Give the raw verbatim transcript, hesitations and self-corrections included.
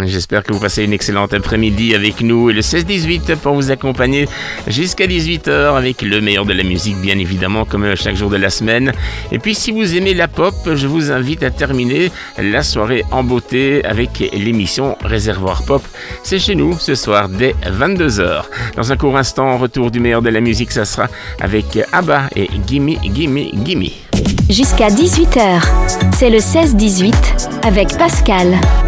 J'espère que vous passez une excellente après-midi avec nous et le seize dix-huit pour vous accompagner jusqu'à dix-huit heures avec le meilleur de la musique, bien évidemment, comme chaque jour de la semaine. Et puis, si vous aimez la pop, je vous invite à terminer la soirée en beauté avec l'émission Réservoir Pop. C'est chez nous ce soir dès vingt-deux heures. Dans un court instant, retour du meilleur de la musique, ça sera avec ABBA et Gimme, Gimme, Gimme. Jusqu'à dix-huit heures, c'est le seize dix-huit avec Pascal.